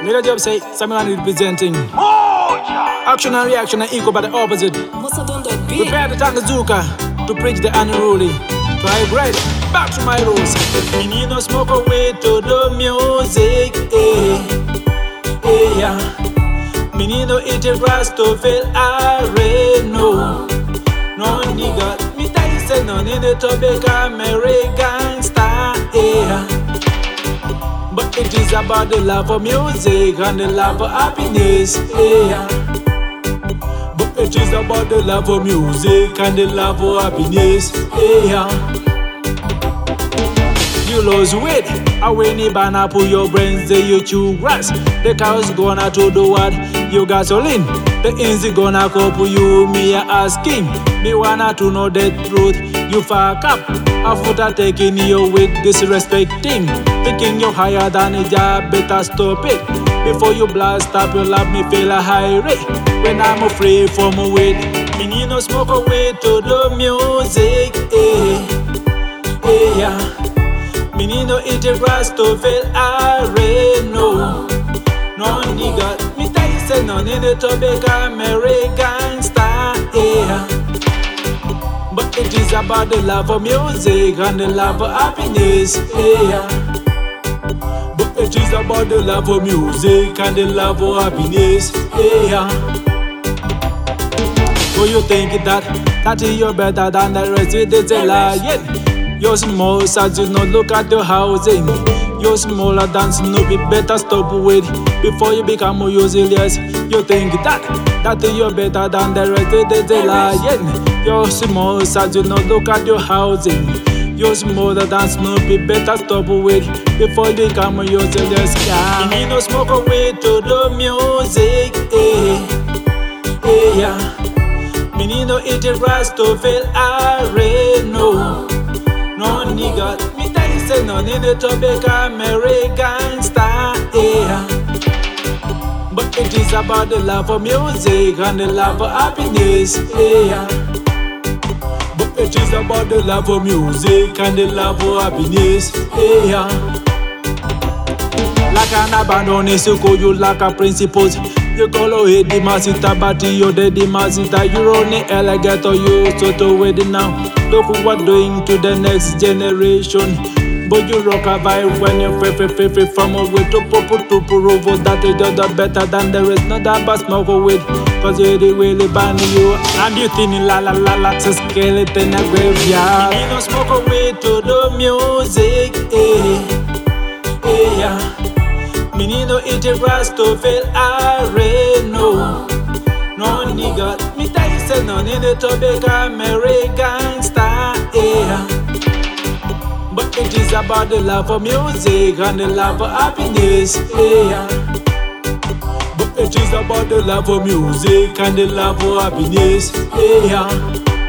Me the job say, someone representing. Action and reaction are equal but the opposite. Prepare the Tangazuka to preach the unruly. To high grade, back to my rules. Me need no smoke away to the music. Yeah. Me need no eat a grass to feel irate. No nigga. Me tell you say no need to become American star. Yeah. But it is about the love for music and the love for happiness. Yeah. But it is about the love for music and the love for happiness. Yeah. You lose weight, away ni banana pull your brains, the you chew grass. The cows gonna to do what? You gasoline. The ends gonna couple you, me asking. Me wanna to know the truth. You fuck up, after taking you with disrespecting. Thinking you're higher than a job, better stop it. Before you blast up, you love me feel a high rate. When I'm free from weight, me need no smoke away to the music. Yeah. Me need no eat a grass to feel irate. No nigga. Me tell you say no need to become American star. Yeah. But it is about the love for music and the love for happiness. Yeah. But it is about the love for music and the love for happiness. Yeah. So you think that you're better than the rest? It is a lie. You're small, so you not look at your housing. You're smaller than Snoopy, better stop with before you become useless. You think that you're better than the rest? It is a lie. You're small, so you not look at your housing. You're smaller than Snoopy, better stop with before you become useless. Yeah. Me no smoke away to the music. Yeah. Me need no eat a grass to feel irate. No nigga. Me tell you say no need to become American star. Yeah. But it is about the love for music and the love for happiness. Yeah. But it is about the love for music and the love for happiness. Yeah. Like an abandoned school, you lack a principles. You call it the masita, but you're the masita. You're only alligator, you so with it now. Look what doing to the next generation. But you rock a vibe when you're free from a way to prove that you're better than the rest. Not that but smoke with, cause you're the really band you. And you think la it's a skeleton in a graveyard. Me no smoke away to the music. Yeah. Me need no eat a grass to feel irate. No nigga. Me tell you say no need to become American star. Yeah. But it is about the love for music and the love for happiness. Yeah. But it is about the love for music and the love for happiness. Yeah.